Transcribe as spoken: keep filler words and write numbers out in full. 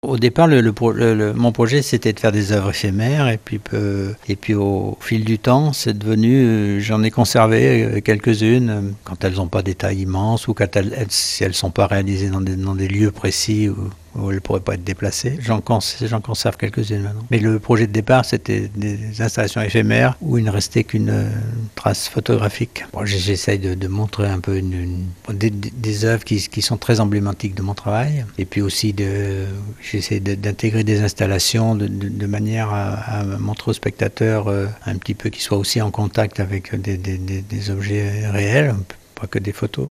Au départ, le, le, le, le, mon projet, c'était de faire des œuvres éphémères, et puis, euh, et puis au fil du temps, c'est devenu, euh, j'en ai conservé euh, quelques-unes, euh, quand elles n'ont pas des tailles immenses, ou quand elles, elles, si elles ne sont pas réalisées dans des, dans des lieux précis où, où elles ne pourraient pas être déplacées. J'en conserve, j'en conserve quelques-unes maintenant. Mais le projet de départ, c'était des installations éphémères où il ne restait qu'une euh, trace photographique. Bon, j'essaye de, de montrer un peu une, une, des, des œuvres qui, qui sont très emblématiques de mon travail, et puis aussi de... J'essaie d'intégrer des installations de, de, de manière à, à montrer aux spectateurs euh, un petit peu qu'ils soient aussi en contact avec des, des, des, des objets réels, pas que des photos.